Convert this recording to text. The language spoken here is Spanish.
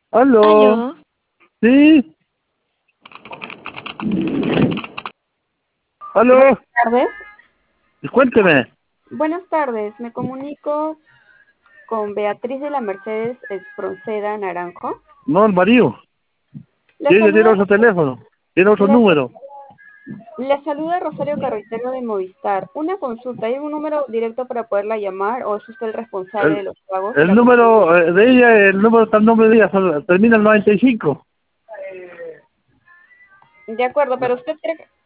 ¿Aló? Aló, ¿Sí? ¿Aló? Tardes. Cuénteme. Buenas tardes, me comunico con Beatriz de la Mercedes Espronceda Naranjo. No, el marido. Le Tiene saluda, otro teléfono. Tiene otro le, número. le saluda Rosario Carretero de Movistar. Una consulta, ¿hay un número directo para poderla llamar o es usted el responsable de El, los pagos de el la compañía? número de ella, el número está el nombre de ella, termina en 95. De acuerdo, pero usted cree